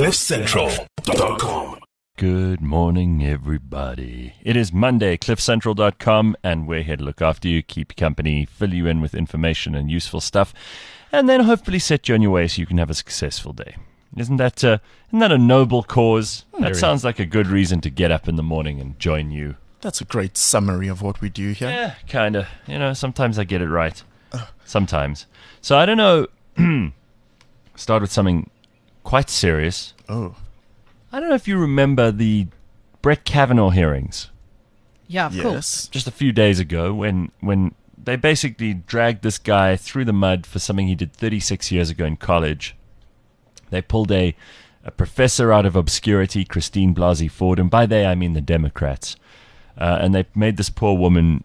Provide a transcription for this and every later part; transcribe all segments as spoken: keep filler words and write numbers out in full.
cliff central dot com. Good morning, everybody. It is Monday, cliff central dot com, and we're here to look after you, keep you company, fill you in with information and useful stuff, and then hopefully set you on your way so you can have a successful day. Isn't that, uh, isn't that a noble cause? That Very. sounds like a good reason to get up in the morning and join you. That's a great summary of what we do here. Yeah, kind of. You know, sometimes I get it right. Sometimes. So I don't know. Start with something quite serious. Oh, I don't know if you remember the Brett Kavanaugh hearings Yeah, of course. yes. just a few days ago when when they basically dragged this guy through the mud for something he did thirty-six years ago in college. They pulled a, a professor out of obscurity, Christine Blasey Ford, and by they I mean the Democrats. Uh, and they made this poor woman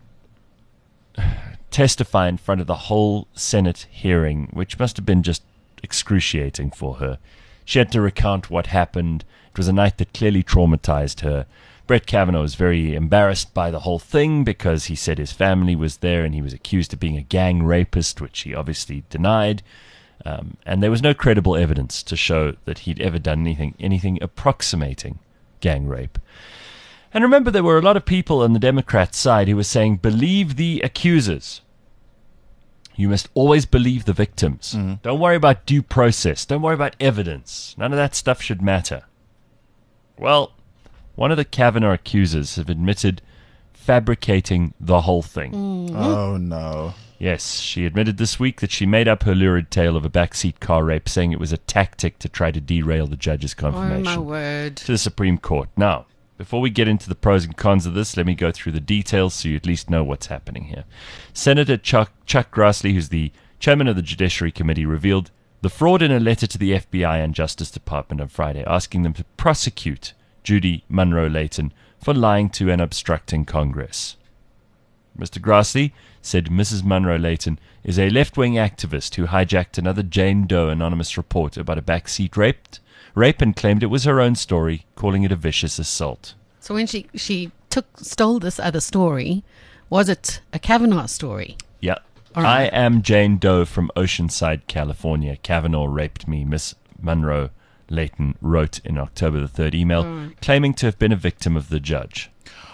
testify in front of the whole Senate hearing, which must have been just excruciating for her. She had to recount what happened. It was a night that clearly traumatized her. Brett Kavanaugh was very embarrassed by the whole thing because he said his family was there and he was accused of being a gang rapist, which he obviously denied. Um, and there was no credible evidence to show that he'd ever done anything, anything approximating gang rape. And remember, there were a lot of people on the Democrat side who were saying, believe the accusers. You must always believe the victims. Mm. Don't worry about due process. Don't worry about evidence. None of that stuff should matter. Well, one of the Kavanaugh accusers have admitted fabricating the whole thing. Oh, no. Yes, she admitted this week that she made up her lurid tale of a backseat car rape, saying it was a tactic to try to derail the judge's Oh, confirmation my word. to the Supreme Court. Now, before we get into the pros and cons of this, let me go through the details so you at least know what's happening here. Senator Chuck, Chuck Grassley, who's the chairman of the Judiciary Committee, revealed the fraud in a letter to the F B I and Justice Department on Friday, asking them to prosecute Judy Monroe Layton for lying to and obstructing Congress. Mister Grassley said Missus Monroe Layton is a left-wing activist who hijacked another Jane Doe anonymous report about a backseat rape, rape and claimed it was her own story, calling it a vicious assault. So when she, she took stole this other story, was it a Kavanaugh story? Yeah. All right. I am Jane Doe from Oceanside, California. Kavanaugh raped me, Miss Monroe Layton wrote in October the third email, Mm. claiming to have been a victim of the judge.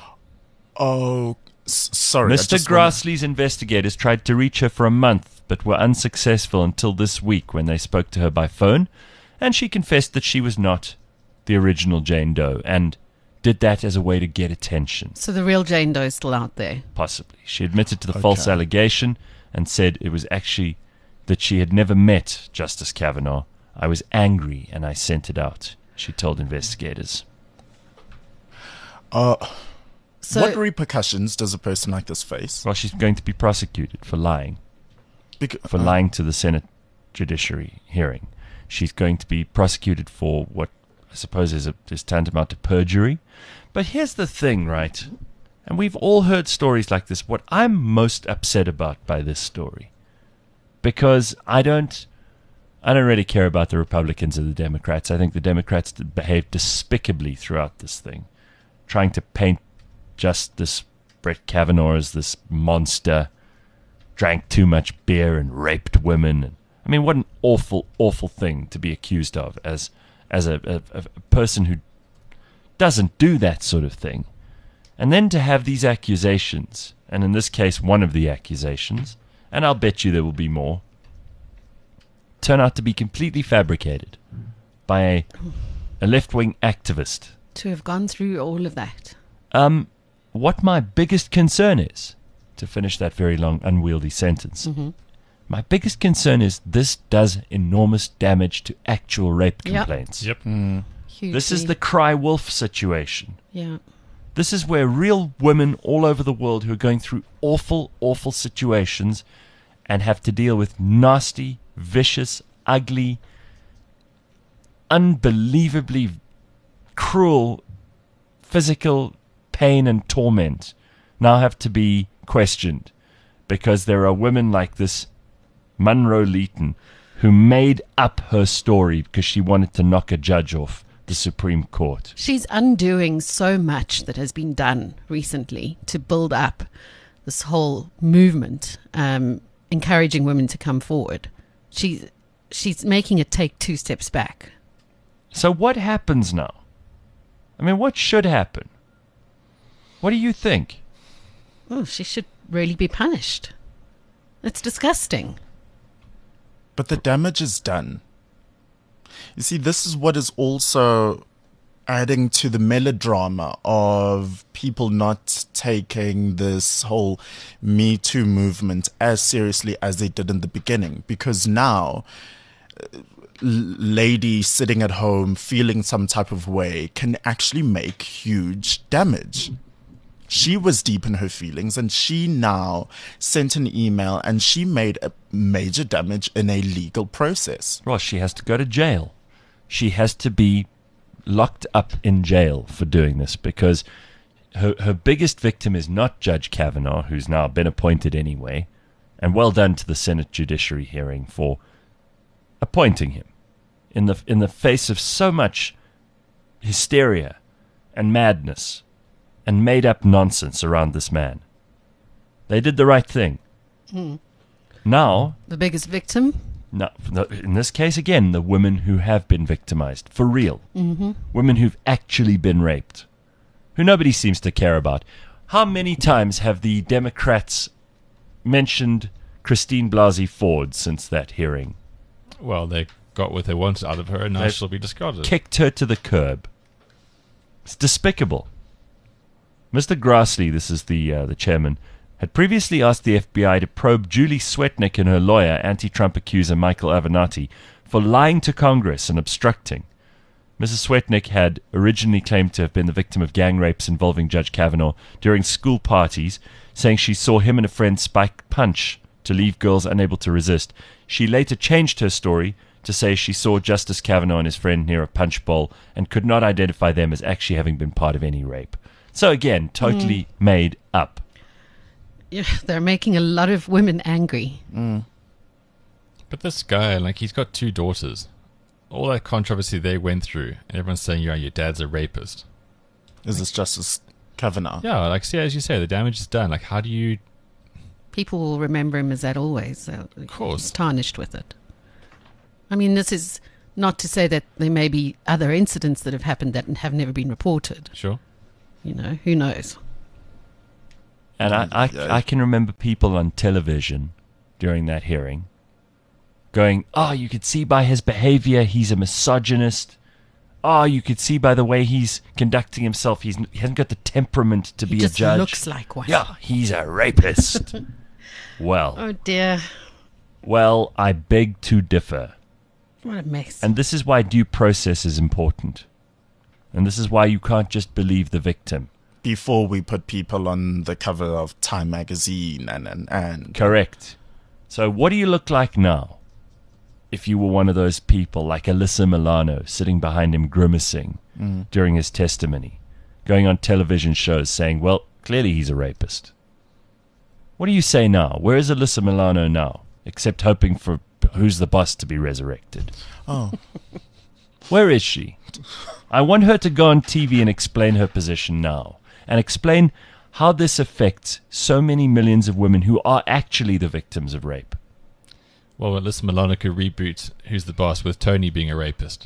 Oh, s- sorry. I Mister just wanna- Grassley's investigators tried to reach her for a month, but were unsuccessful until this week when they spoke to her by phone, and she confessed that she was not the original Jane Doe, and did that as a way to get attention, So the real Jane Doe is still out there. possibly. She admitted to the Okay. false allegation and said it was actually that she had never met Justice Kavanaugh. I was angry and I sent it out, she told investigators. Uh, So what repercussions does a person like this face? Well, she's going to be prosecuted for lying. Bec- for uh, lying to the Senate Judiciary hearing. She's going to be prosecuted for what I suppose is, a, is tantamount to perjury. But here's the thing, right? And we've all heard stories like this. What I'm most upset about by this story, because I don't, I don't really care about the Republicans or the Democrats. I think the Democrats behaved despicably throughout this thing, trying to paint just this Brett Kavanaugh as this monster, drank too much beer and raped women. And, I mean, what an awful, awful thing to be accused of as as a, a, a person who doesn't do that sort of thing. And then to have these accusations, and in this case, one of the accusations, and I'll bet you there will be more, turn out to be completely fabricated by a, a left-wing activist. to have gone through all of that. Um, what my biggest concern is, to finish that very long, unwieldy sentence, Mm-hmm. my biggest concern is this does enormous damage to actual rape Yep. complaints. Yep. Hugely. This is the cry wolf situation. Yeah. This is where real women all over the world who are going through awful, awful situations and have to deal with nasty, vicious, ugly, unbelievably cruel physical pain and torment now have to be questioned because there are women like this Monroe Layton who made up her story because she wanted to knock a judge off the Supreme Court. She's undoing so much that has been done recently to build up this whole movement, um, encouraging women to come forward. She's she's making it take two steps back. So what happens now? I mean, what should happen? What do you think? Oh, she should really be punished. It's disgusting. But the damage is done. You see, this is what is also adding to the melodrama of people not taking this whole Me Too movement as seriously as they did in the beginning. Because now, uh, lady sitting at home feeling some type of way can actually make huge damage. She was deep in her feelings, and she now sent an email, and she made a major damage in a legal process. Well, she has to go to jail. She has to be locked up in jail for doing this, because her her biggest victim is not Judge Kavanaugh, who's now been appointed anyway, and well done to the Senate Judiciary hearing for appointing him in the in the face of so much hysteria and madness and made-up nonsense around this man. They did the right thing. Mm. Now, The biggest victim? no, no, in this case, again, the women who have been victimized, for real. Mm-hmm. Women who've actually been raped, who nobody seems to care about. How many times have the Democrats mentioned Christine Blasey Ford since that hearing? Well, they got what they wanted out of her, and now They've she'll be discarded. Kicked her to the curb. It's despicable. Mister Grassley, this is the uh, the chairman, had previously asked the F B I to probe Julie Swetnick and her lawyer, anti-Trump accuser Michael Avenatti, for lying to Congress and obstructing. Missus Swetnick had originally claimed to have been the victim of gang rapes involving Judge Kavanaugh during school parties, saying she saw him and a friend spike punch to leave girls unable to resist. She later changed her story to say she saw Justice Kavanaugh and his friend near a punch bowl and could not identify them as actually having been part of any rape. So again, totally mm. made up. Yeah, they're making a lot of women angry. Mm. But this guy, like, he's got two daughters. All that controversy they went through, and everyone's saying, yeah, your dad's a rapist. Is this Justice Kavanaugh? Yeah, like, see, as you say, the damage is done. Like, how do you... People will remember him as that always. So of course. He's tarnished with it. I mean, this is not to say that there may be other incidents that have happened that have never been reported. Sure. You know, who knows? And I, I, Yeah. I can remember people on television during that hearing going, oh, you could see by his behavior he's a misogynist. Oh, you could see by the way he's conducting himself he's, he hasn't got the temperament to He be just a judge. looks like one. Yeah, he's a rapist. well, Oh dear, well, I beg to differ. what a mess. And this is why due process is important. And this is why you can't just believe the victim. Before we put people on the cover of Time magazine and and, and Correct. So what do you look like now? If you were one of those people like Alyssa Milano sitting behind him grimacing Mm. during his testimony, going on television shows saying, well, clearly he's a rapist. What do you say now? Where is Alyssa Milano now? Except hoping for Who's the Boss to be resurrected. Oh, Where is she? I want her to go on T V and explain her position now. And explain how this affects so many millions of women who are actually the victims of rape. Well, Alyssa Milano could reboot Who's the Boss with Tony being a rapist.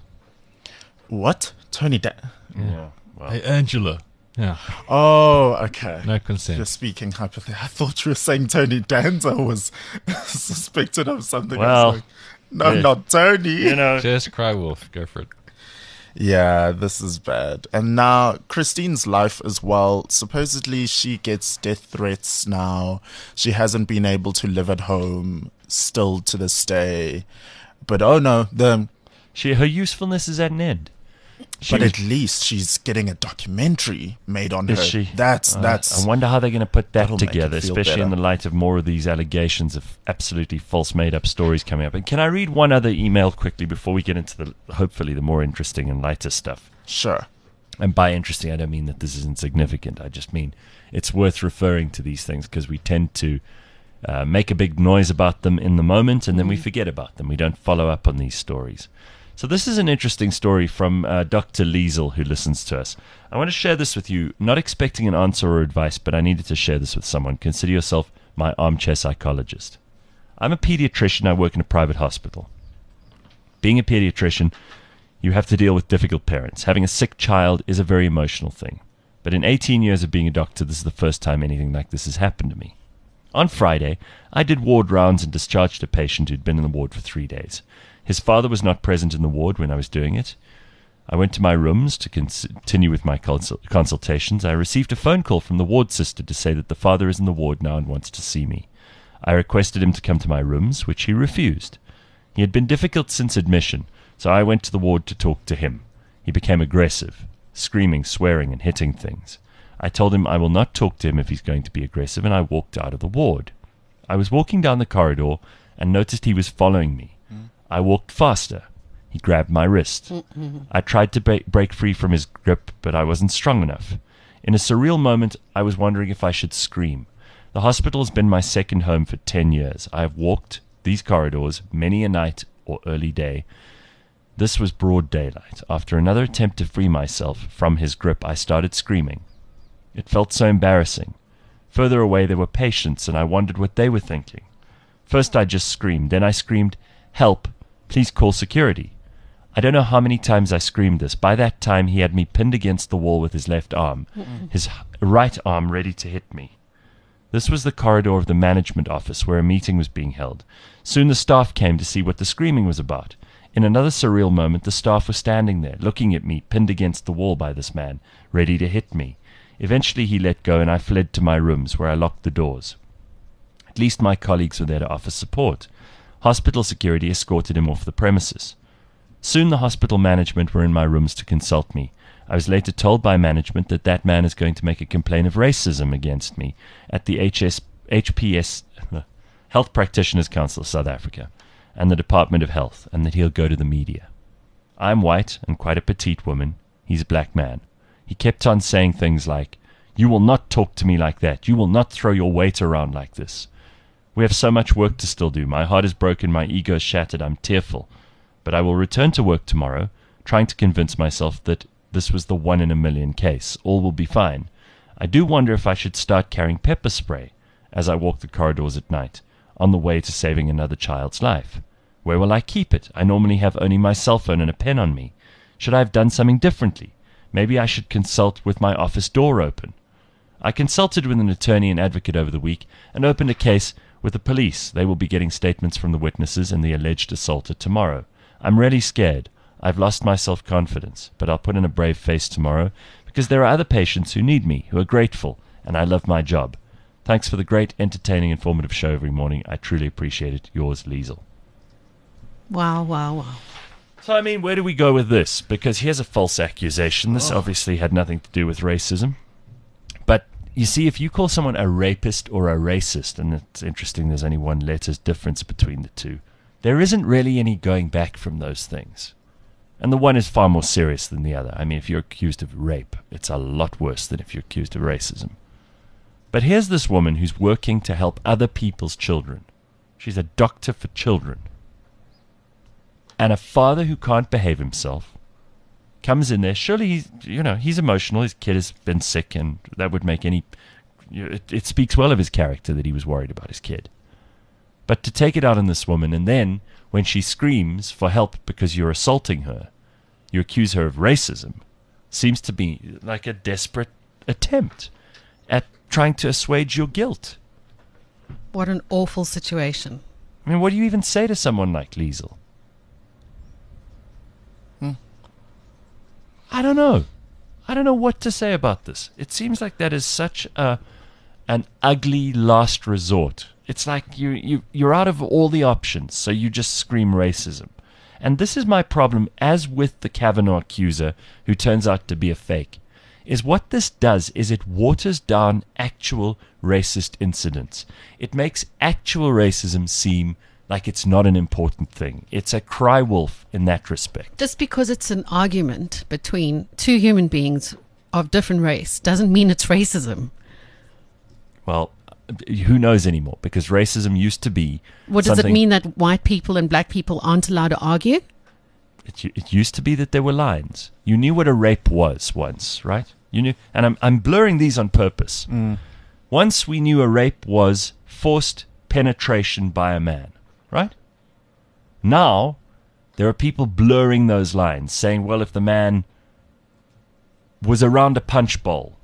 what? Tony Da- Yeah. Well, Hey, Angela. Yeah, Oh, okay. no consent. You're speaking hypothetically. I thought you were saying Tony Danza was suspected of something. I was Well, like, no, yeah. not Tony. you know, Just cry wolf. Go for it. Yeah, this is bad. And now Christine's life as well. Supposedly she gets death threats now. She hasn't been able to live at home still to this day. But oh no, the she her usefulness is at an end. She but was- at least she's getting a documentary made on Is her. she? That's Uh, that's I wonder how they're going to put that that'll make it together, feel especially in better. the light of more of these allegations of absolutely false, made-up stories coming up. And can I read one other email quickly before we get into the hopefully the more interesting and lighter stuff? sure. And by interesting, I don't mean that this is insignificant. I just mean it's worth referring to these things because we tend to uh, make a big noise about them in the moment and then we forget about them. We don't follow up on these stories. So this is an interesting story from uh, Doctor Liesel, who listens to us. I want to share this with you, not expecting an answer or advice, but I needed to share this with someone. Consider yourself my armchair psychologist. I'm a pediatrician. I work in a private hospital. Being a pediatrician, You have to deal with difficult parents. Having a sick child is a very emotional thing. But in eighteen years of being a doctor, this is the first time anything like this has happened to me. On Friday, I did ward rounds and discharged a patient who'd been in the ward for three days. His father was not present in the ward when I was doing it. I went to my rooms to continue with my consul- consultations. I received a phone call from the ward sister to say that the father is in the ward now and wants to see me. I requested him to come to my rooms, which he refused. He had been difficult since admission, so I went to the ward to talk to him. He became aggressive, screaming, swearing, and hitting things. I told him I will not talk to him if he's going to be aggressive, and I walked out of the ward. I was walking down the corridor and noticed he was following me. Mm. I walked faster. He grabbed my wrist. Mm-hmm. I tried to ba- break free from his grip, but I wasn't strong enough. In a surreal moment, I was wondering if I should scream. The hospital has been my second home for ten years. I have walked these corridors many a night or early day. This was broad daylight. After another attempt to free myself from his grip, I started screaming. It felt so embarrassing. Further away there were patients, and I wondered what they were thinking. First I just screamed. Then I screamed, "Help! Please call security." I don't know how many times I screamed this. By that time he had me pinned against the wall with his left arm, Mm-mm. his right arm ready to hit me. This was the corridor of the management office where a meeting was being held. Soon the staff came to see what the screaming was about. In another surreal moment, the staff were standing there, looking at me, pinned against the wall by this man, ready to hit me. Eventually he let go, and I fled to my rooms, where I locked the doors. At least my colleagues were there to offer support. Hospital security escorted him off the premises. Soon the hospital management were in my rooms to consult me. I was later told by management that that man is going to make a complaint of racism against me at the H S, H P S, Health Practitioners Council of South Africa, and the Department of Health, and that he'll go to the media. I'm white and quite a petite woman. He's a black man. He kept on saying things like, "You will not talk to me like that. You will not throw your weight around like this." We have so much work to still do. My heart is broken. My ego is shattered. I'm tearful. But I will return to work tomorrow, trying to convince myself that this was the one in a million case. All will be fine. I do wonder if I should start carrying pepper spray as I walk the corridors at night, on the way to saving another child's life. Where will I keep it? I normally have only my cell phone and a pen on me. Should I have done something differently? Maybe I should consult with my office door open. I consulted with an attorney and advocate over the week and opened a case with the police. They will be getting statements from the witnesses and the alleged assaulter tomorrow. I'm really scared. I've lost my self-confidence, but I'll put in a brave face tomorrow because there are other patients who need me, who are grateful, and I love my job. Thanks for the great, entertaining, informative show every morning. I truly appreciate it. Yours, Liesel. Wow, wow, wow. So, I mean, where do we go with this? Because here's a false accusation. This oh. obviously had nothing to do with racism. But, you see, if you call someone a rapist or a racist, and it's interesting there's only one letter's difference between the two, there isn't really any going back from those things. And the one is far more serious than the other. I mean, if you're accused of rape, it's a lot worse than if you're accused of racism. But here's this woman who's working to help other people's children. She's a doctor for children. And a father who can't behave himself comes in there. Surely, he's, you know, he's emotional. His kid has been sick, and that would make any... You know, it, it speaks well of his character that he was worried about his kid. But to take it out on this woman, and then, when she screams for help because you're assaulting her, you accuse her of racism, seems to be like a desperate attempt at trying to assuage your guilt. What an awful situation. I mean, what do you even say to someone like Liesel? Hmm. I don't know. I don't know what to say about this. It seems like that is such a an ugly last resort. It's like you, you, you're out of all the options, so you just scream racism. And this is my problem, as with the Kavanaugh accuser, who turns out to be a fake, is what this does is it waters down actual racist incidents. It makes actual racism seem like it's not an important thing. It's a cry wolf in that respect. Just because it's an argument between two human beings of different race doesn't mean it's racism. Well, who knows anymore? Because racism used to be... What does it mean that white people and black people aren't allowed to argue? It, it used to be that there were lines. You knew what a rape was once, right? You knew, and I'm I'm blurring these on purpose. Mm. Once we knew a rape was forced penetration by a man, right? Now There are people blurring those lines, saying, well, if the man was around a punch bowl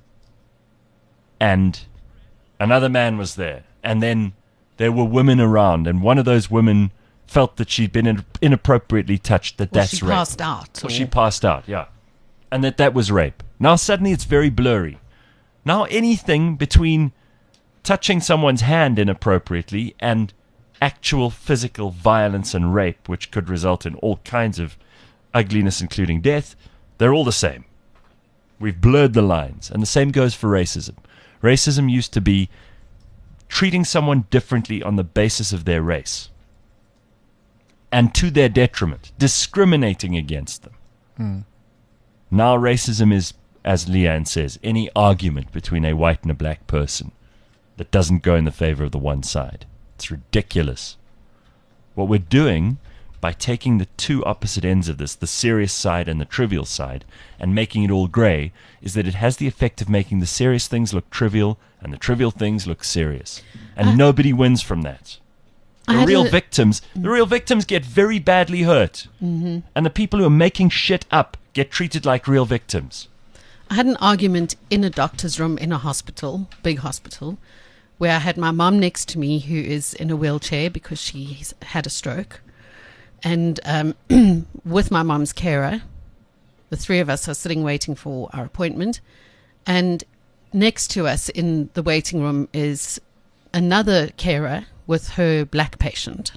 and another man was there, and then there were women around, and one of those women felt that she'd been in, inappropriately touched, that Well, that's she rape. passed out. Or or- she passed out, yeah. And that that was rape. Now suddenly it's very blurry. Now anything between touching someone's hand inappropriately and actual physical violence and rape, which could result in all kinds of ugliness, including death, they're all the same. We've blurred the lines. And the same goes for racism. Racism used to be treating someone differently on the basis of their race and to their detriment, discriminating against them. Hmm. Now racism is, as Leanne says, any argument between a white and a black person that doesn't go in the favor of the one side. It's ridiculous. What we're doing by taking the two opposite ends of this, the serious side and the trivial side, and making it all grey, is that it has the effect of making the serious things look trivial and the trivial things look serious. And I- nobody wins from that. I The had real a- victims, the real victims get very badly hurt. Mm-hmm. And the people who are making shit up get treated like real victims. I had an argument in a doctor's room in a hospital, big hospital, where I had my mum next to me who is in a wheelchair because she's had a stroke. And um, with my mum's carer, the three of us are sitting waiting for our appointment. And next to us in the waiting room is another carer with her black patient.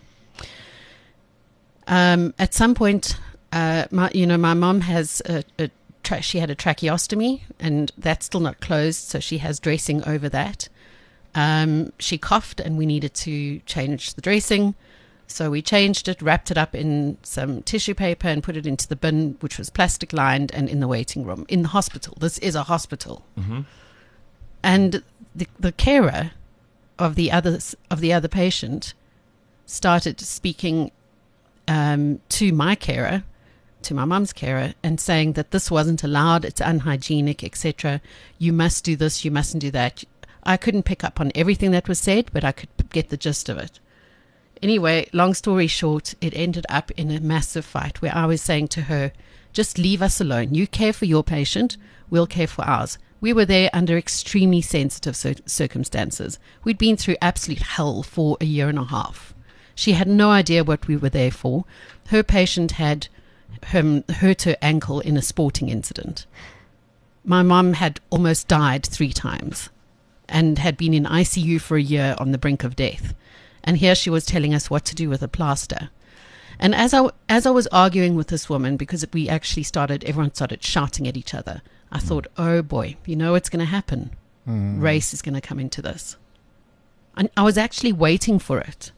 Um, at some point, uh, my, you know, my mum has a, a tra- she had a tracheostomy, and that's still not closed, so she has dressing over that. Um, she coughed, and we needed to change the dressing, so we changed it, wrapped it up in some tissue paper, and put it into the bin, which was plastic lined, and in the waiting room in the hospital. This is a hospital, Mm-hmm. and the the carer of the other of the other patient started speaking um, to my carer, to my mum's carer, and saying that this wasn't allowed, it's unhygienic, et cetera. You must do this, you mustn't do that. I couldn't pick up on everything that was said, but I could p- get the gist of it. Anyway, long story short, it ended up in a massive fight where I was saying to her, just leave us alone. You care for your patient, we'll care for ours. We were there under extremely sensitive cir- circumstances. We'd been through absolute hell for a year and a half. She had no idea what we were there for. Her patient had um, hurt her ankle in a sporting incident. My mum had almost died three times and had been in I C U for a year on the brink of death. And here she was telling us what to do with a plaster. And as I, as I was arguing with this woman, because we actually started, everyone started shouting at each other, I thought, oh boy, you know what's going to happen? Mm. Race is going to come into this. And I was actually waiting for it.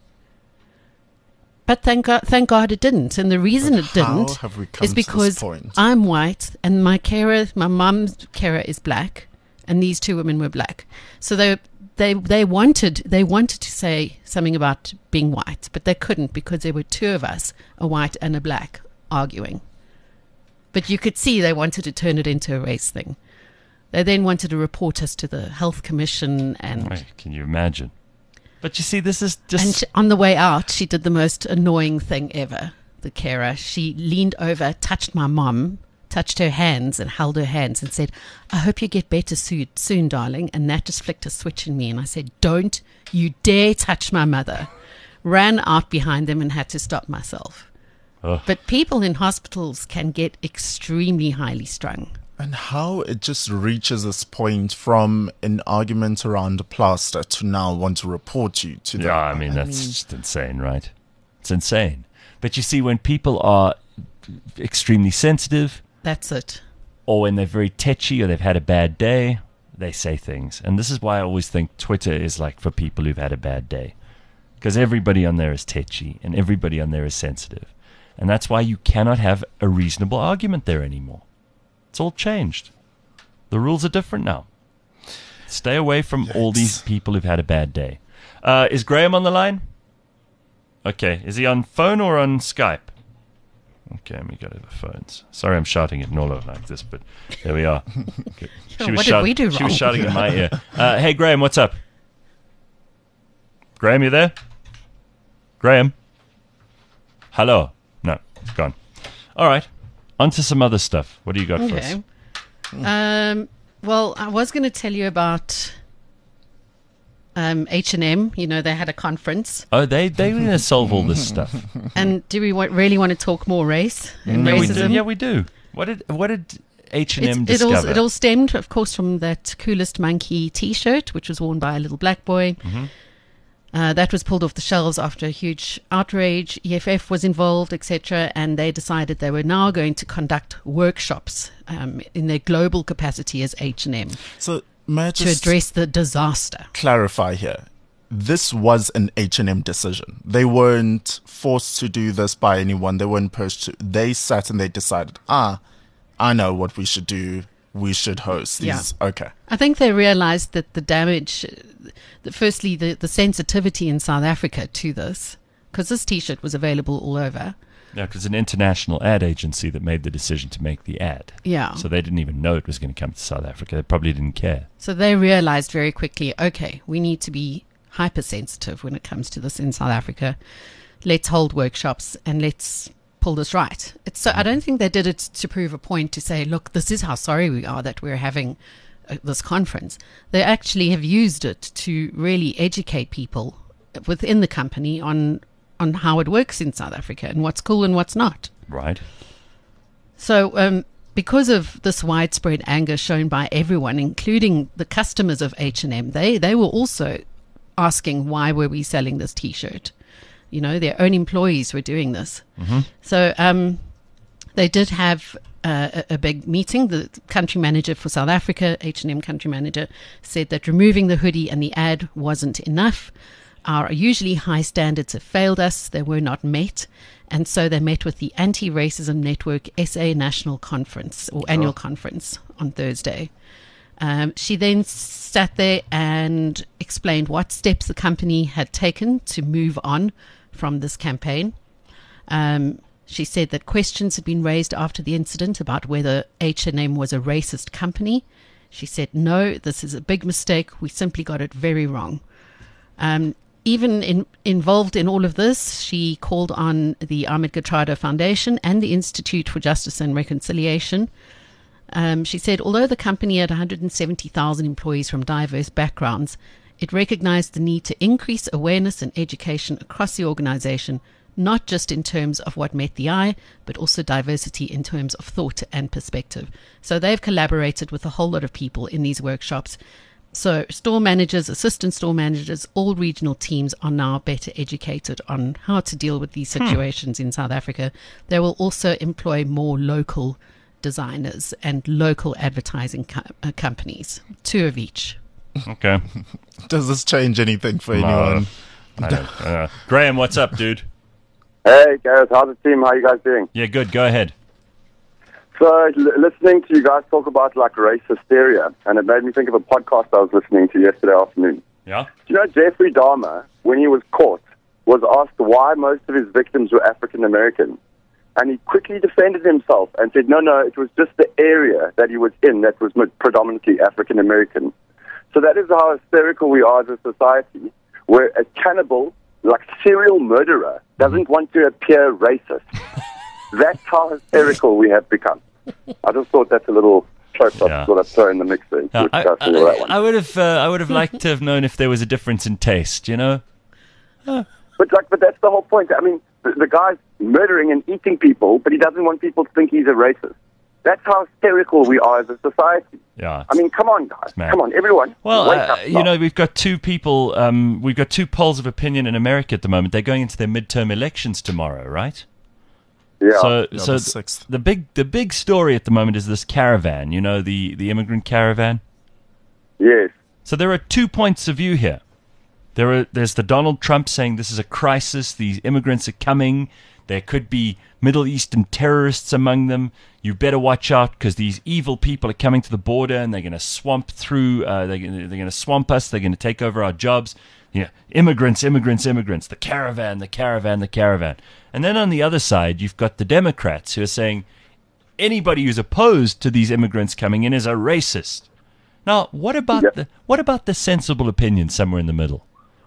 But thank God, thank God it didn't. And the reason But it didn't how have we come is to this because point? I'm white and my carer, my mum's carer is black, and these two women were black. So they they they wanted they wanted to say something about being white, but they couldn't because there were two of us, a white and a black, arguing. But you could see they wanted to turn it into a race thing. They then wanted to report us to the Health Commission, and Right, can you imagine? But you see, this is just... and she, on the way out, she did the most annoying thing ever, the carer. She leaned over, touched my mum, touched her hands and held her hands and said, I hope you get better soon, soon, darling. And that just flicked a switch in me. And I said, don't you dare touch my mother. Ran out behind them and had to stop myself. Ugh. But people in hospitals can get extremely highly strung. And how it just reaches this point from an argument around a plaster to now want to report you to the... Yeah, I mean, that's mean- just insane, right? It's insane. But you see, when people are extremely sensitive, That's it. or when they're very tetchy or they've had a bad day, they say things. And this is why I always think Twitter is like for people who've had a bad day. Because everybody on there is tetchy and everybody on there is sensitive. And that's why you cannot have a reasonable argument there anymore. It's all changed. The rules are different now. Stay away from all these Yikes. people who've had a bad day. Uh, is Graham on the line? Okay. Is he on phone or on Skype? Okay, let me go to the phones. Sorry I'm shouting at Nolo like this, but there we are. Okay. She was What did shout- we do She was wrong? shouting in my ear. Uh, hey, Graham, what's up? Graham, you there? Graham? Hello? No. gone. All right. On to some other stuff. What do you got for us? Okay. Um, well, I was going to tell you about um, H and M. You know, they had a conference. Oh, they they going to solve all this stuff. And do we wa- really want to talk more race and Yeah, we racism? do. Yeah, we do. What did what did H and M It's- it all discover? it all stemmed, of course, from that Coolest Monkey T-shirt, which was worn by a little black boy. Mm-hmm. Uh, that was pulled off the shelves after a huge outrage. E F F was involved, et cetera, and they decided they were now going to conduct workshops um, in their global capacity as H and M So may I to just address the disaster. clarify here? This was an H and M decision. They weren't forced to do this by anyone. They weren't pushed to. They sat and they decided, ah, I know what we should do. We should host these. Yeah. Okay. I think they realized that the damage, that firstly, the, the sensitivity in South Africa to this, because this T-shirt was available all over. Yeah, because an international ad agency that made the decision to make the ad. Yeah. So they didn't even know it was going to come to South Africa. They probably didn't care. So they realized very quickly, okay, we need to be hypersensitive when it comes to this in South Africa. Let's hold workshops and let's pull this right. It's so I don't think they did it to prove a point to say, look, this is how sorry we are that we're having uh, this conference. They actually have used it to really educate people within the company on on how it works in South Africa and what's cool and what's not. Right. So um, because of this widespread anger shown by everyone, including the customers of H and M, they, they were also asking, why were we selling this T-shirt? You know, their own employees were doing this. Mm-hmm. So um, they did have uh, a, a big meeting. The country manager for South Africa, H and M country manager, said that removing the hoodie and the ad wasn't enough. Our usually high standards have failed us. They were not met. And so they met with the Anti-Racism Network S A National Conference or Annual Conference on Thursday. Um, she then sat there and explained what steps the company had taken to move on from this campaign. Um, she said that questions had been raised after the incident about whether H and M was a racist company. She said, no, this is a big mistake. We simply got it very wrong. Um, even in, involved in all of this, she called on the Ahmed Gatrado Foundation and the Institute for Justice and Reconciliation. Um, she said, although the company had one hundred seventy thousand employees from diverse backgrounds, it recognized the need to increase awareness and education across the organization, not just in terms of what met the eye, but also diversity in terms of thought and perspective. So they've collaborated with a whole lot of people in these workshops. So store managers, assistant store managers, all regional teams are now better educated on how to deal with these situations hmm. in South Africa. They will also employ more local designers and local advertising co- uh, companies, two of each. Okay. Does this change anything for No, anyone? I don't, uh, Graham, what's up, dude? Hey, Gareth, how's the team? How you guys doing? Yeah, good. Go ahead. So, l- listening to you guys talk about, like, race hysteria, and it made me think of a podcast I was listening to yesterday afternoon. Yeah? Do you know Jeffrey Dahmer, when he was caught, was asked why most of his victims were African American? And he quickly defended himself and said, no, no, it was just the area that he was in that was predominantly African American. So that is how hysterical we are as a society, where a cannibal, like serial murderer, doesn't want to appear racist. That's how hysterical we have become. I just thought that's a little trope Yeah. I've sort of thrown in the mix there. Uh, I, Discussing all that I, one. I would have, uh, I would have liked to have known if there was a difference in taste. You know? But like, but that's the whole point. I mean, the, the guy's murdering and eating people, but he doesn't want people to think he's a racist. That's how hysterical we are as a society. Yeah. I mean, come on, guys. mad. Come on, everyone. Well, wake uh, up you now. know, we've got two people. Um, we've got two polls of opinion in America at the moment. They're going into their midterm elections tomorrow, right? Yeah. So, Yeah, so the th- sixth. the big, the big story at the moment is this caravan. You know, the the immigrant caravan. yes. So there are two points of view here. There are there's the Donald Trump saying this is a crisis. These immigrants are coming. There could be Middle Eastern terrorists among them. You better watch out because these evil people are coming to the border and they're going to swamp through. Uh, they're going they're going to swamp us. They're going to take over our jobs. Yeah, immigrants, immigrants, immigrants. The caravan, the caravan, the caravan. And then on the other side, you've got the Democrats who are saying anybody who's opposed to these immigrants coming in is a racist. Now, what about Yep. the what about the sensible opinion somewhere in the middle?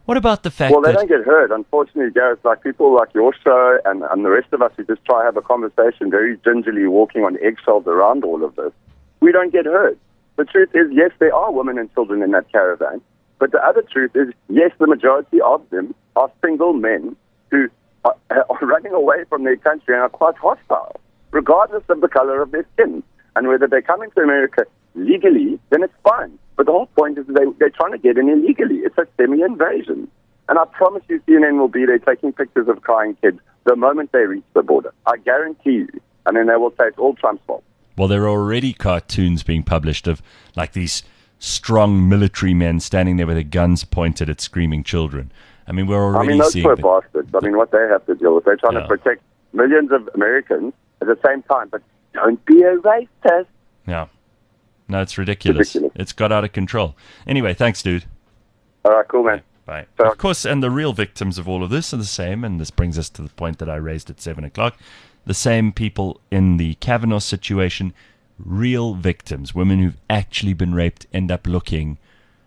What about the fact Well, they that don't get hurt. Unfortunately, Gareth, like people like your show and, and the rest of us who just try to have a conversation very gingerly walking on eggshells around all of this, we don't get hurt. The truth is, yes, there are women and children in that caravan. But the other truth is, yes, the majority of them are single men who are, are running away from their country and are quite hostile, regardless of the color of their skin. And whether they're coming to America legally, then it's fine. But the whole point is they, they're trying to get in illegally. It's a semi-invasion. And I promise you C N N will be there taking pictures of crying kids the moment they reach the border. I guarantee you. And then they will say it's all Trump's fault. well, there are already cartoons being published of like these strong military men standing there with their guns pointed at screaming children. I mean, we're already I mean, those seeing poor the- bastards. I mean, what they have to deal with. They're trying Yeah. to protect millions of Americans at the same time. But don't be a racist. Yeah. No, it's ridiculous. Ridiculous. It's got out of control. Anyway, thanks, dude. All right, cool, man. Bye. So- Of course, and the real victims of all of this are the same, and this brings us to the point that I raised at seven o'clock. The same people in the Kavanaugh situation, real victims, women who've actually been raped, end up looking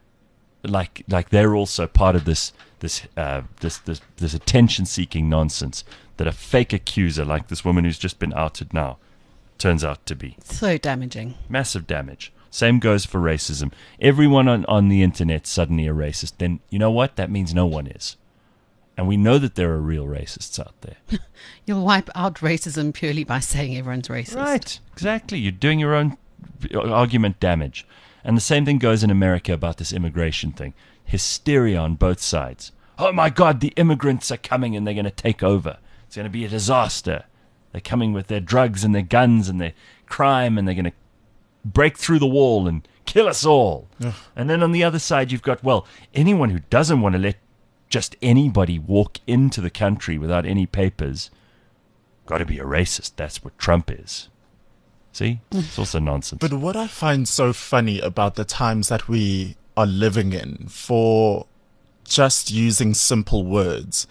like like they're also part of this this uh, this this, this attention-seeking nonsense that a fake accuser like this woman who's just been outed now turns out to be. So damaging. Massive damage. Same goes for racism. Everyone on, on the internet suddenly a racist. Then you know what? That means no one is. And we know that there are real racists out there. You'll wipe out racism purely by saying everyone's racist. Right. Exactly. You're doing your own argument damage. And the same thing goes in America about this immigration thing. Hysteria on both sides. Oh my God, the immigrants are coming and they're going to take over. It's going to be a disaster. They're coming with their drugs and their guns and their crime, and they're going to break through the wall and kill us all. And then on the other side, you've got, well, anyone who doesn't want to let just anybody walk into the country without any papers, got to be a racist. That's what Trump is. See? It's also nonsense. But what I find so funny about the times that we are living in for just using simple words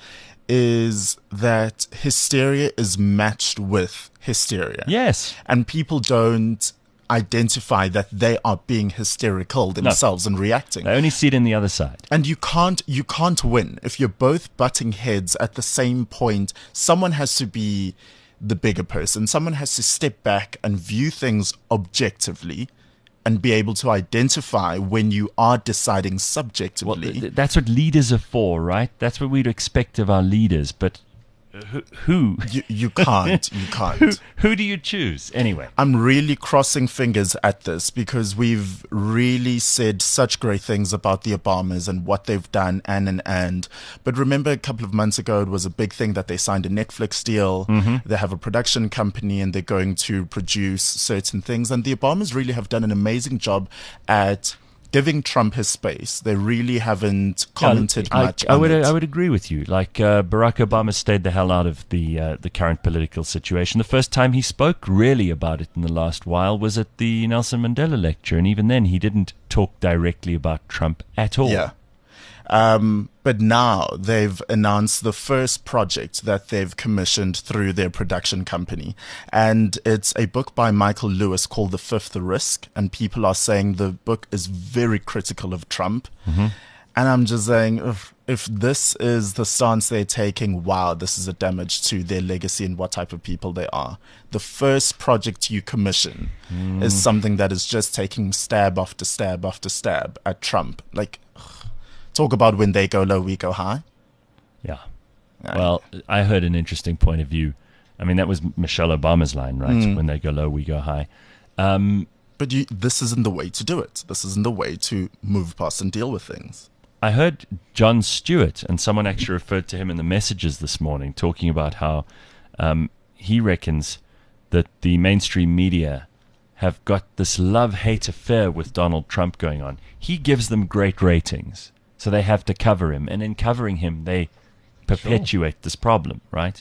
is that hysteria is matched with hysteria. Yes. And people don't identify that they are being hysterical themselves and reacting. They only see it in the other side. And you can't you can't win if you're both butting heads at the same point. Someone has to be the bigger person. Someone has to step back and view things objectively and be able to identify when you are deciding Well, subjectively. th- th- that's what leaders are for, right? That's what we'd expect of our leaders. But who? Who, you, you can't. You who, can't. who do you choose? Anyway. I'm really crossing fingers at this because we've really said such great things about the Obamas and what they've done and and and. But remember a couple of months ago, it was a big thing that they signed a Netflix deal. They have a production company and they're going to produce certain things. And the Obamas really have done an amazing job at giving Trump his space. They really haven't commented I, much I, on would it. I would agree with you. Like uh, Barack Obama stayed the hell out of the uh, the current political situation. The first time he spoke really about it in the last while was at the Nelson Mandela lecture, and even then he didn't talk directly about Trump at all. Yeah. Um, but now they've announced the first project that they've commissioned through their production company. And it's a book by Michael Lewis called The Fifth Risk. And people are saying the book is very critical of Trump. Mm-hmm. And I'm just saying, if, if this is the stance they're taking, wow, this is a damage to their legacy and what type of people they are. The first project you commission Mm. is something that is just taking stab after stab after stab at Trump. Like, talk about when they go low, we go high. Yeah. Yeah. Well, I heard an interesting point of view. I mean, that was Michelle Obama's line, right? Mm. When they go low, we go high. Um, But you, this isn't the way to do it. This isn't the way to move past and deal with things. I heard Jon Stewart, and someone actually referred to him in the messages this morning, talking about how um, he reckons that the mainstream media have got this love-hate affair with Donald Trump going on. He gives them great ratings, so they have to cover him. And in covering him, they perpetuate this problem, right?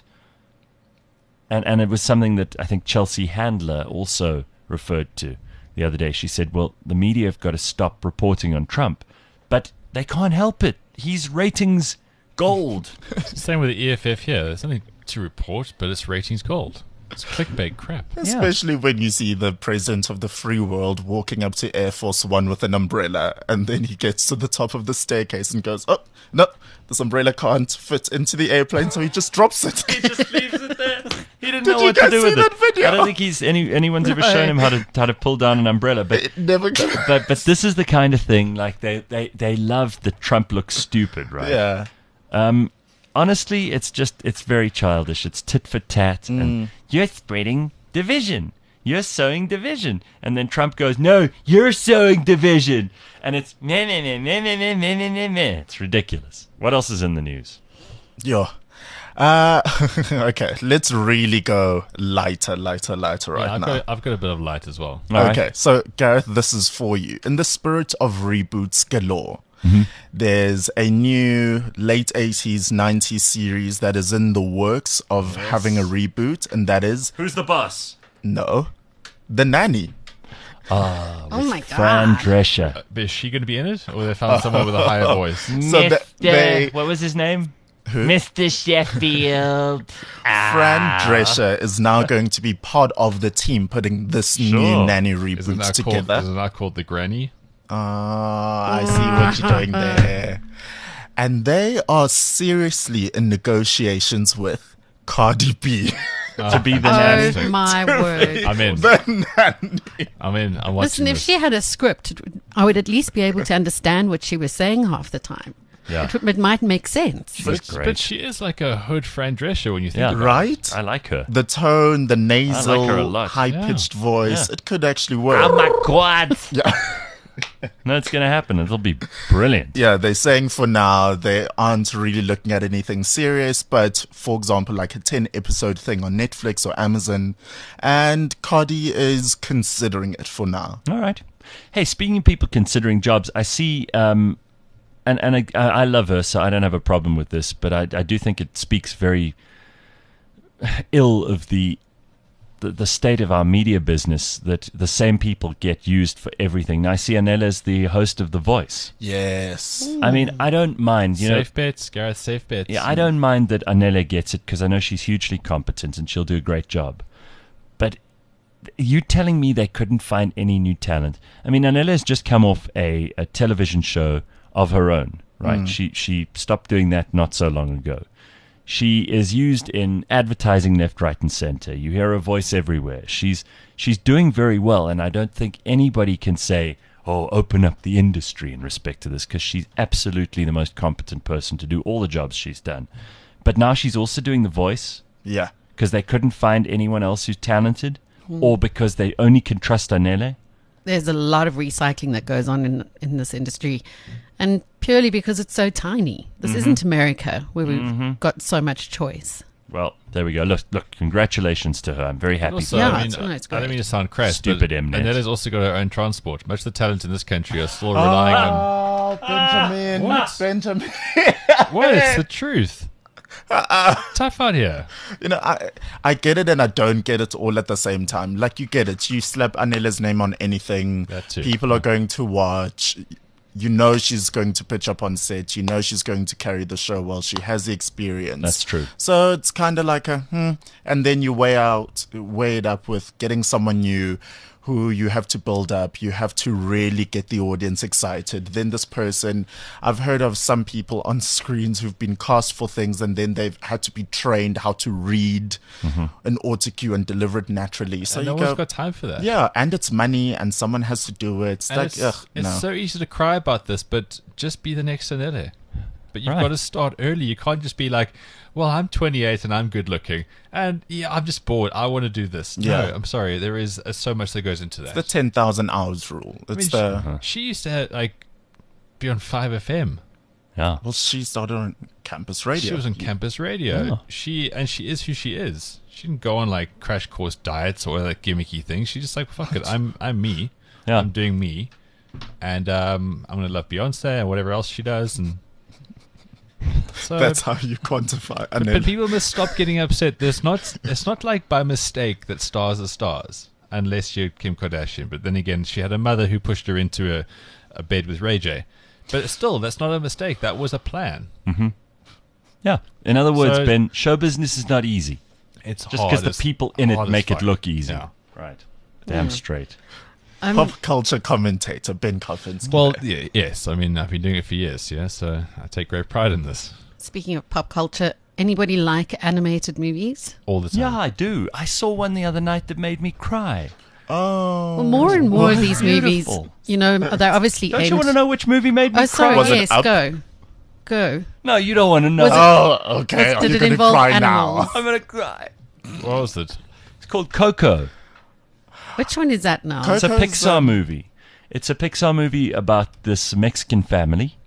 And and it was something that I think Chelsea Handler also referred to the other day. She said, well, the media have got to stop reporting on Trump. But they can't help it. He's ratings gold. Same with the E F F here. There's nothing to report, but its ratings gold. It's clickbait crap. Especially when you see the president of the free world walking up to Air Force One with an umbrella, and then he gets to the top of the staircase and goes, "Oh no, this umbrella can't fit into the airplane," so he just drops it. He just leaves it there. He didn't Did know you what to guys do see with that it. video? I don't think he's any anyone's ever shown him how to how to pull down an umbrella. But It never. but but this is the kind of thing like they they they love that Trump looks stupid, right? Yeah. Um, honestly, it's just it's very childish. It's tit for tat, and you're spreading division. You're sowing division, and then Trump goes, "No, you're sowing division," and it's meh, meh, meh, meh, meh, meh, meh, meh, meh, meh. It's ridiculous. What else is in the news? Yeah. Uh, okay, let's really go lighter, lighter, lighter right Yeah, I've, now. got, I've got a bit of light as well. All right. Okay, so Gareth, this is for you. In the spirit of reboots galore, there's a new late eighties, nineties series that is in the works of having a reboot, and that is, Who's the boss? no, The Nanny. Oh my Fran god! Drescher. But is she going to be in it? Or they found someone with a higher voice? So the- they- what was his name? Mister Sheffield. Fran Drescher is now going to be part of the team putting this new Sure. Nanny Isn't reboot that called, together. isn't that called The Granny? Ah, I see what you're doing there. And they are seriously in negotiations with Cardi B. to be the nanny. Oh my word! I'm in. The Nanny. I'm in. I'm watching Listen, if this. she had a script, it would- I would at least be able to understand what she was saying half the time. Yeah. It, would- it might make sense. was but, great. but she is like a hood Fran Drescher when you think Yeah. about it. Right? I like her. The tone, the nasal, her a lot. high-pitched voice, Yeah. it could actually work. Oh my god! Yeah. No, it's going to happen. It'll be brilliant. Yeah, they're saying for now they aren't really looking at anything serious, but for example, like a ten episode thing on Netflix or Amazon, and Cardi is considering it for now. All right. Hey, speaking of people considering jobs, I see, um, and and I, I love her, so I don't have a problem with this, but I, I do think it speaks very ill of the, the the state of our media business that the same people get used for everything. Now, I see Anela's the host of The Voice. Yes. I mean, I don't mind, you know. Safe bets, Gareth, safe bets. Yeah, I don't mind that Anela gets it because I know she's hugely competent and she'll do a great job. But you telling me they couldn't find any new talent? I mean, Anela's just come off a, a television show of her own, right? She she stopped doing that not so long ago. She is used in advertising left, right, and center. You hear her voice everywhere. She's she's doing very well, and I don't think anybody can say, "Oh, open up the industry in respect to this," because she's absolutely the most competent person to do all the jobs she's done. But now she's also doing the voice Yeah. because they couldn't find anyone else who's talented, or because they only can trust Anele. There's a lot of recycling that goes on in in this industry, and purely because it's so tiny. This isn't America where we've got so much choice. Well, there we go. Look, look. Congratulations to her. I'm very happy Also, for Yeah, her. I, mean, it's- no, it's I don't great. mean to sound crass, Stupid but Mnet. Anela's also got her own transport. Much of the talent in this country are still relying on... Oh, Benjamin. What? Benjamin. What? It's the truth. Tough out here. You know, I I get it and I don't get it all at the same time. Like, you get it. You slap Anela's name on anything. That too. People are going to watch. You know she's going to pitch up on set. You know she's going to carry the show well. She has the experience. That's true. So it's kind of like a hmm. And then you weigh out, weigh it up with getting someone new who you have to build up. You have to really get the audience excited. Then this person, I've heard of some people on screens who've been cast for things and then they've had to be trained how to read an auto cue and deliver it naturally. So And you no one's go, got time for that. yeah, and it's money and someone has to do it. It's And like, it's, ugh, it's no. so easy to cry about this, but just be the next Anele. But you've Right. got to start early. You can't just be like, well, I'm twenty-eight and I'm good looking. And yeah, I'm just bored. I want to do this. Yeah. No, I'm sorry. There is uh, so much that goes into that. the ten thousand hours rule. I It's mean, the, she, she used to like be on five F M. Yeah. well, she started on campus radio. She was on campus radio. Oh. She and she is who she is. She didn't go on like crash course diets or like gimmicky things. She's just like, fuck it, I'm I'm me. Yeah. I'm doing me, and um, I'm gonna love Beyonce and whatever else she does. And so, That's how you quantify. And but then, people must stop getting upset. There's not. It's not like by mistake that stars are stars, unless you're Kim Kardashian. But then again, she had a mother who pushed her into a, a bed with Ray J. But still, that's not a mistake. That was a plan. Yeah. In other words, So- Ben, show business is not easy. It's Just hard because the as- people in it hard as make it fuck. look easy. Yeah. Right. Damn straight. Um, Pop culture commentator Ben Koffinsky. Well, yeah, yes. I mean, I've been doing it for years, yeah, so I take great pride in this Speaking of pop culture, anybody like animated movies? all the time. Yeah, I do. I saw one the other night that made me cry. oh, Well, more and more of these movies, Beautiful. you know, they're obviously Don't aimed. you want to know which movie made me Oh, sorry. cry? Was it yes, Up? go, go. No, you don't want to know. Was it- oh, okay. Was- Are did you it going to involve cry animals? now? I'm going to cry. What was it? It's called Coco. Which one is that now? Co- It's a Coco's, Pixar um, movie. It's a Pixar movie about this Mexican family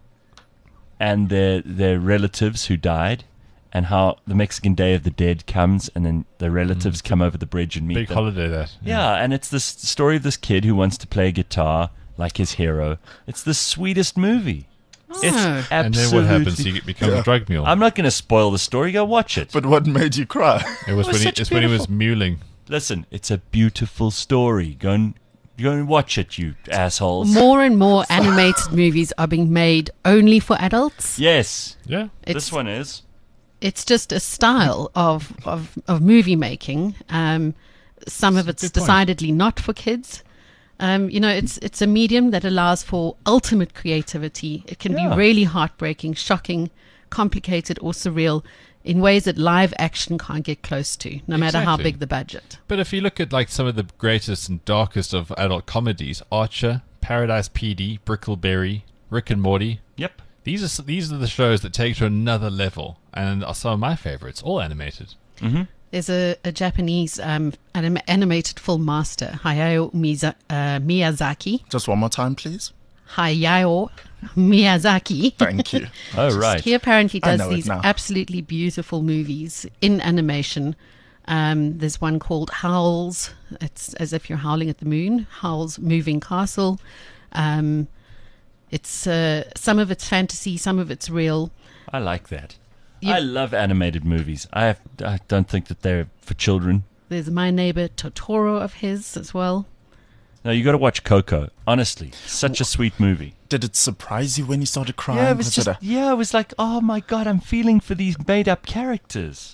and their their relatives who died, and how the Mexican Day of the Dead comes, and then the relatives come over the bridge and meet Big them. holiday, that. Yeah, and it's this story of this kid who wants to play guitar like his hero. It's the sweetest movie. It's Oh. absolutely. And then what happens? You become a drug mule. I'm not going to spoil the story. Go watch it. But what made you cry? it was it was when he, such it's when he was beautiful- muling. Listen, it's a beautiful story. Go and go and watch it, you assholes. More and more animated movies are being made only for adults. Yes, Yeah. It's, this one is. It's just a style of, of, of movie making. Um, some of That's a it's good point. decidedly not for kids. Um, you know, it's it's a medium that allows for ultimate creativity. It can Yeah. be really heartbreaking, shocking, complicated, or surreal in ways that live action can't get close to, no matter how Exactly. big the budget. But if you look at like some of the greatest and darkest of adult comedies, Archer, Paradise P D, Brickleberry, Rick and Morty, Yep. these are s- these are the shows that take to another level, and are some of my favorites, all animated. There's a, a Japanese um, anim- animated film master, Hayao Miza- uh, Miyazaki. Just one more time, please. Hayao Miyazaki. Thank you. Oh, right. He apparently I does know it these now. absolutely beautiful movies in animation. Um, there's one called Howl's. It's as if you're howling at the moon. Howl's Moving Castle. Um, it's uh, some of it's fantasy, some of it's real. I like that. You- I love animated movies. I have, I don't think that they're for children. There's My Neighbor Totoro of his as well. No, you got to watch Coco. Honestly, such a sweet movie. Did it surprise you when you started crying? Yeah, it was Was just it a- yeah, it was like, oh my god, I'm feeling for these made-up characters.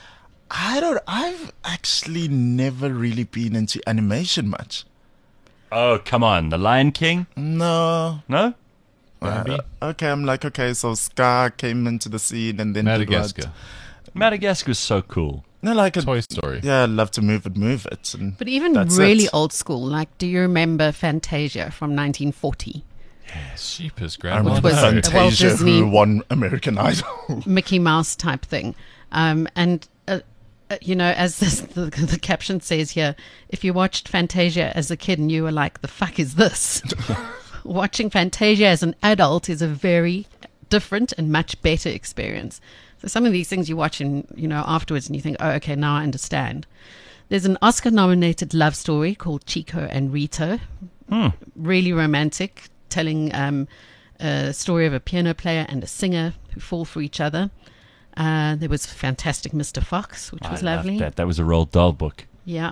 I don't. I've actually never really been into animation much. Oh, come on, The Lion King? No. No? Bambi, Uh, okay, I'm like, okay, so Scar came into the scene and then did what? Madagascar, Madagascar's so cool. No, like a, Toy Story. yeah, I love to move it, move it. And But even that's really it. old school, like, do you remember Fantasia from nineteen forty? Sheepers, I Grandma. remember was No. a Walt Fantasia, Disney- who won American Idol. Mickey Mouse type thing. Um, and, uh, uh, you know, as this, the, the caption says here, if you watched Fantasia as a kid and you were like, the fuck is this? Watching Fantasia as an adult is a very different and much better experience. So some of these things you watch and, you know, afterwards and you think, oh, okay, now I understand. There's an Oscar-nominated love story called Chico and Rita. Really romantic, telling um, a story of a piano player and a singer who fall for each other. Uh, there was Fantastic Mister Fox, which was I loved lovely. that. That was a Roald Dahl book. Yeah.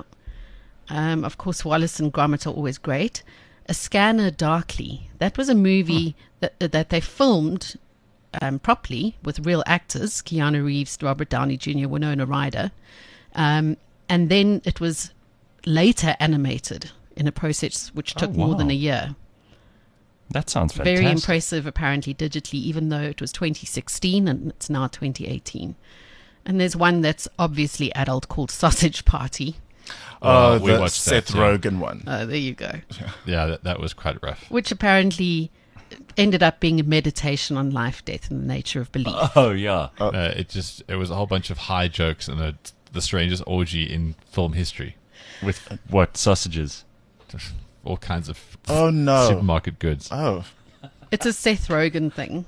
Um, of course, Wallace and Gromit are always great. A Scanner Darkly. That was a movie that that they filmed um, properly with real actors: Keanu Reeves, Robert Downey Junior, Winona Ryder, um, and then it was later animated in a process which took Oh, more than wow. a year. That sounds fantastic. Very impressive, apparently, digitally, even though it was twenty sixteen and it's now twenty eighteen. And there's one that's obviously adult called Sausage Party. Oh, we the watched Seth that, yeah. Rogen one. Oh, there you go. Yeah, that, that was quite rough. Which apparently ended up being a meditation on life, death, and the nature of belief. Oh, yeah. Uh, it just it was a whole bunch of high jokes and a, the strangest orgy in film history. With what? Sausages? All kinds of Oh no. supermarket goods. Oh. It's a Seth Rogen thing.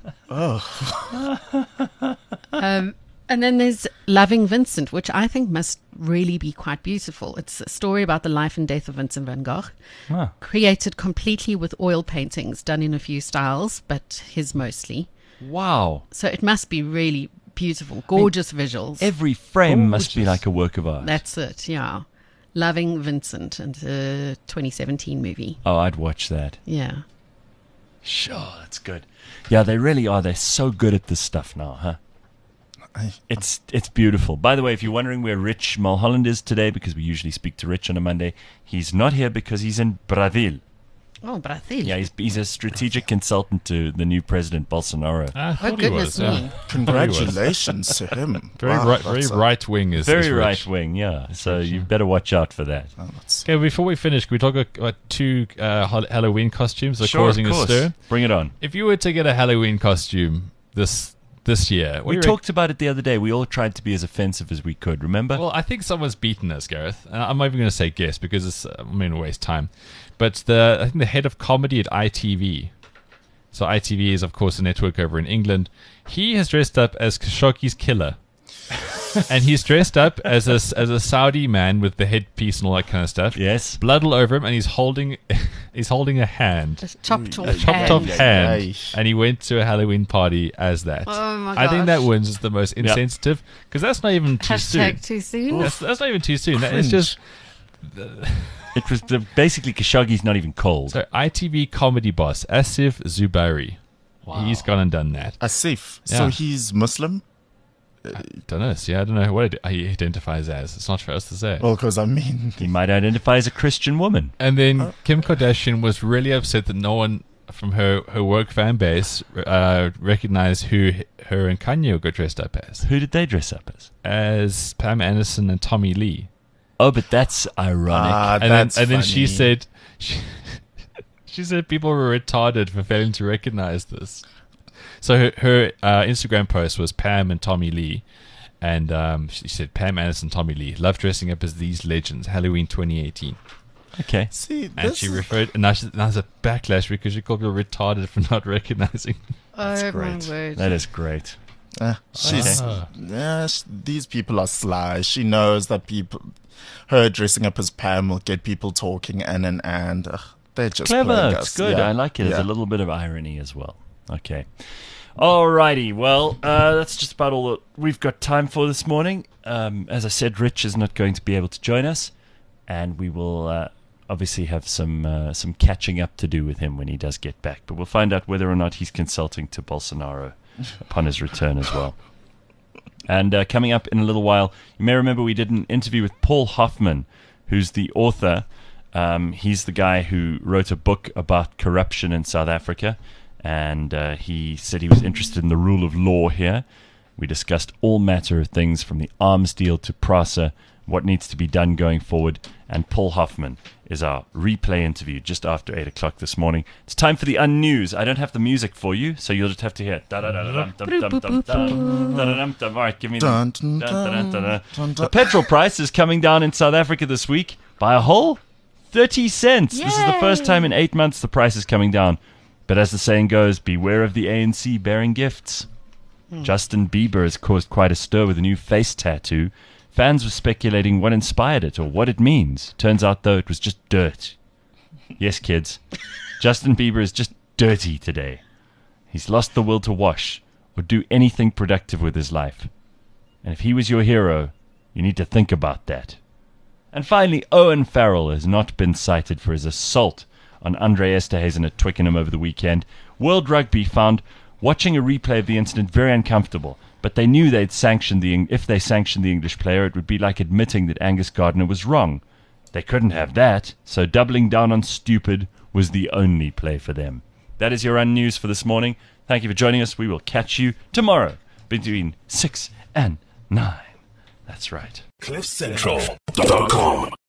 Oh. Um, and then there's Loving Vincent, which I think must really be quite beautiful. It's a story about the life and death of Vincent van Gogh, Ah. created completely with oil paintings, done in a few styles, but his mostly. Wow. So it must be really beautiful, gorgeous visuals. Every frame must be Gorgeous. like a work of art. That's it, yeah. Loving Vincent, and a twenty seventeen movie. Oh, I'd watch that. Yeah. Sure, that's good. Yeah, they really are. They're so good at this stuff now, huh? It's it's beautiful. By the way, if you're wondering where Rich Mulholland is today, because we usually speak to Rich on a Monday, he's not here because he's in Brazil. Oh, Brazil. Yeah, he's he's a strategic consultant to the new president Bolsonaro. I Oh, thought he goodness was. me. Yeah. Congratulations to him. Very Wow, right, very that's a- right wing is Very is Rich. right wing, yeah. So you better watch out for that. oh, that's- Okay, before we finish, can we talk about two uh, Hall- Halloween costumes that are Sure, causing of a course. stir? Bring it on. If you were to get a Halloween costume this this year, what We do you talked about it the other day. We all tried to be as offensive as we could, remember? Well, I think someone's beaten us, Gareth. And I'm not even going to say guess because it's, uh, I'm going to waste time. But the I think the head of comedy at I T V, so I T V is, of course, a network over in England, he has dressed up as Khashoggi's killer. And he's dressed up as a, as a Saudi man with the headpiece and all that kind of stuff. Yes. Blood all over him, and he's holding he's holding a hand. Just chopped off A chopped hand. off hand, Ay. and he went to a Halloween party as that. Oh my I think that gosh. wins is the most insensitive because that's not even too soon. Hashtag too soon. That's, that's not even too soon. That is Cringe. just It was the, basically Khashoggi's not even cold. so I T V comedy boss Asif Zubari. He's gone and done that. Asif. Yeah. So he's Muslim? Don't know. See, I don't know what he identifies as. It's not for us to say. Well, because I mean, He might identify as a Christian woman. And then Kim Kardashian was really upset that no one from her, her work fan base uh, recognized who her and Kanye got dressed up as. Who did they dress up as? As Pam Anderson and Tommy Lee. Oh, but that's ironic. ah, And then, that's and then she funny. said, she, she said people were retarded for failing to recognize this. So her, her uh, Instagram post was Pam and Tommy Lee, and um, she said Pam Anderson, Tommy Lee love dressing up as these legends. Halloween twenty eighteen, Okay. See, and this she is- referred, and now she- now there's a backlash because she called people retarded for not recognizing. Oh, my Great. word. That is great. Uh, she's Ah. yeah, sh- these people are sly. She knows that people, her dressing up as Pam will get people talking, and and and uh, they're just Clever. playing It's us. good. Yeah. I like it. There's Yeah. a little bit of irony as well. Okay. Alrighty. Well, uh, that's just about all that we've got time for this morning. Um, as I said, Rich is not going to be able to join us, and we will uh, obviously have some uh, some catching up to do with him when he does get back. But we'll find out whether or not he's consulting to Bolsonaro upon his return as well. And uh, coming up in a little while, you may remember we did an interview with Paul Hoffman, who's the author. Um, he's the guy who wrote a book about corruption in South Africa, and uh, he said he was interested in the rule of law here. We discussed all matter of things from the arms deal to PRASA, what needs to be done going forward, and Paul Hoffman is our replay interview just after eight o'clock this morning. It's time for the unnews. I don't have the music for you, so you'll just have to hear. Da-da-da-da-dum-dum-dum-dum-dum-dum. All right, give me the... Dun, dun, Dun-dun-dun-dun. dun, The dun. petrol price is coming down in South Africa this week by a whole thirty cents. This is the first time in eight months the price is coming down. But as the saying goes, beware of the A N C bearing gifts. Justin Bieber has caused quite a stir with a new face tattoo. Fans were speculating what inspired it or what it means. Turns out, though, it was just dirt. Yes, kids. Justin Bieber is just dirty today. He's lost the will to wash or do anything productive with his life. And if he was your hero, you need to think about that. And finally, Owen Farrell has not been cited for his assault on Andre Esterhazen at Twickenham over the weekend. World Rugby found watching a replay of the incident very uncomfortable, but they knew they'd sanctioned the if they sanctioned the English player, it would be like admitting that Angus Gardner was wrong. They couldn't have that, so doubling down on stupid was the only play for them. That is your unnews for this morning. Thank you for joining us. We will catch you tomorrow between six and nine. That's right. cliff central dot com